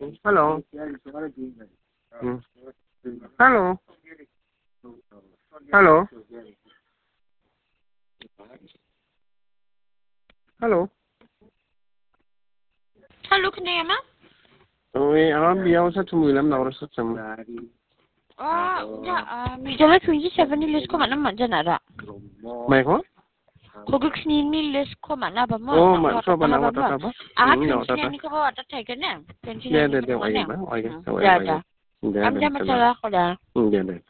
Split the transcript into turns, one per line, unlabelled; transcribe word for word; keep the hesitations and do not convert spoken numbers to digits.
Halo. Hmm. Halo. Halo. Halo.
Halo, kenapa?
Oi, alam biaw sa tumulam na oras sa sam.
Ah, ya, midala twenty-seven ni list ko mana mak jana ra.
Mai ko?
Koguk ni ni list ko mana ba mo?
Oh, ma so ba na wata ka ba?
Ah,
Hmm, na wata
twenty-nine
ka.
ni ko ba wata tayo na?
De
twenty-nine
de
ni
de
mo
oy
na.
ba? Oy.
Ya, ya.
De
Am
de.
jama sala ko da.
Hmm, de de.